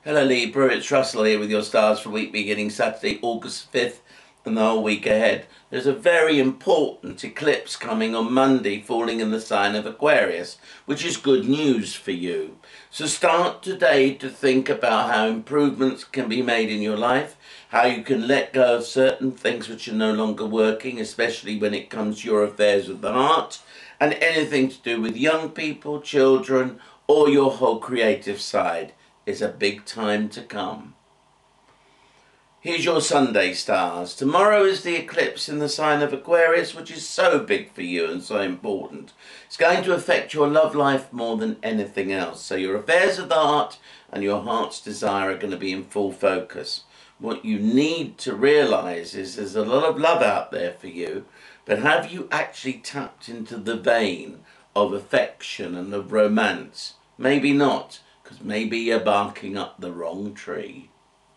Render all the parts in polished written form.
Hello Libra, it's Russell here with your stars for week beginning Saturday, August 5th and the whole week ahead. There's a very important eclipse coming on Monday, falling in the sign of Aquarius, which is good news for you. So start today to think about how improvements can be made in your life, how you can let go of certain things which are no longer working, especially when it comes to your affairs of the heart, and anything to do with young people, children, or your whole creative side. Is a big time to come. Here's your Sunday stars. Tomorrow is the eclipse in the sign of Aquarius, which is so big for you and so important. It's going to affect your love life more than anything else. So your affairs of the heart and your heart's desire are going to be in full focus. What you need to realize is there's a lot of love out there for you, but have you actually tapped into the vein of affection and of romance? Maybe not. Because maybe you're barking up the wrong tree.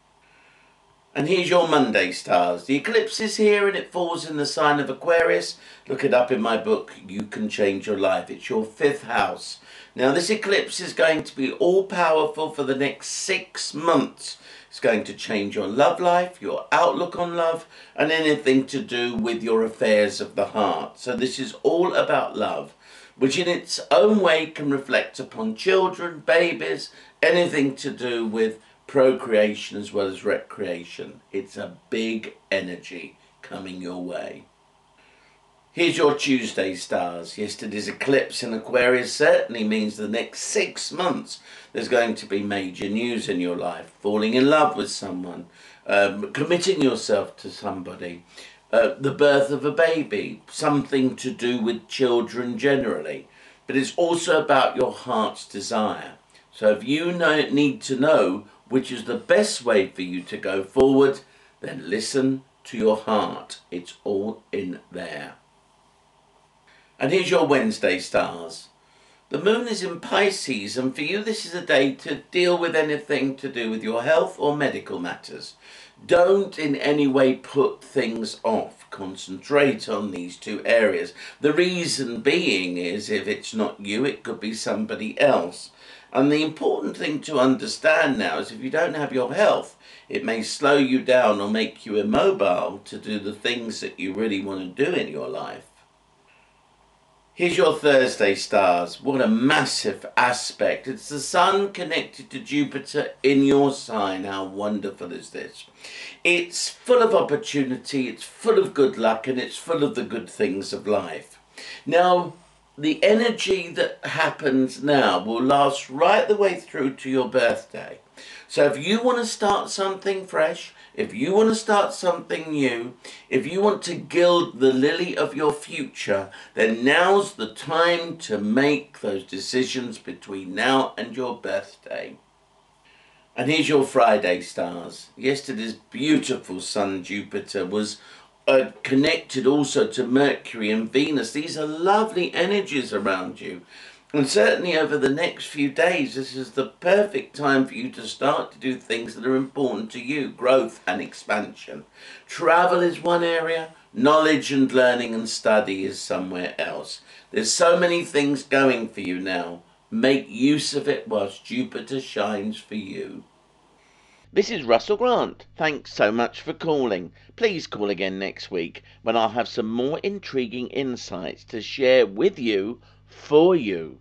And here's your Monday stars. The eclipse is here and it falls in the sign of Aquarius. Look it up in my book, You Can Change Your Life. It's your 5th house. Now this eclipse is going to be all powerful for the next 6 months. It's going to change your love life, your outlook on love, and anything to do with your affairs of the heart. So this is all about love, which in its own way can reflect upon children, babies, anything to do with procreation as well as recreation. It's a big energy coming your way. Here's your Tuesday stars. Yesterday's eclipse in Aquarius certainly means the next 6 months there's going to be major news in your life. Falling in love with someone, committing yourself to somebody, the birth of a baby, something to do with children generally. But it's also about your heart's desire. So if you need to know which is the best way for you to go forward, then listen to your heart. It's all in there. And here's your Wednesday stars. The moon is in Pisces, and for you this is a day to deal with anything to do with your health or medical matters. Don't in any way put things off. Concentrate on these 2 areas. The reason being is if it's not you, it could be somebody else. And the important thing to understand now is if you don't have your health, it may slow you down or make you immobile to do the things that you really want to do in your life. Here's your Thursday stars. What a massive aspect. It's the sun connected to Jupiter in your sign. How wonderful is this? It's full of opportunity, it's full of good luck, and it's full of the good things of life. Now, the energy that happens now will last right the way through to your birthday. So if you want to start something fresh, if you want to start something new, if you want to gild the lily of your future, then now's the time to make those decisions between now and your birthday. And here's your Friday stars. Yesterday's beautiful sun Jupiter was connected also to Mercury and Venus. These are lovely energies around you. And certainly over the next few days, this is the perfect time for you to start to do things that are important to you. Growth and expansion. Travel is one area. Knowledge and learning and study is somewhere else. There's so many things going for you now. Make use of it whilst Jupiter shines for you. This is Russell Grant. Thanks so much for calling. Please call again next week when I'll have some more intriguing insights to share with you, for you.